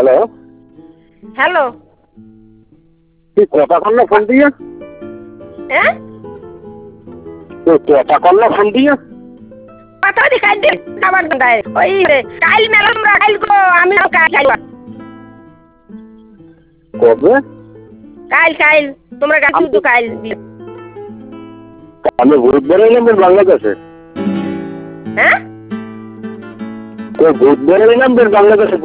Hello, hello. তুই কথা কর না ফোন দিয়ে? হ্যাঁ, তুই কথা কর না ফোন দিয়ে? কথা দি কাল দিন আমার দায় ওই কাল মেলাম কাল গো আমি কাল কবে? কাল কাল তোমরা গাছ তো কাল আমি ভূত বেরোইলাম বাংলাদেশে। হ্যাঁ ভূত বেরোইলাম বাংলাদেশে।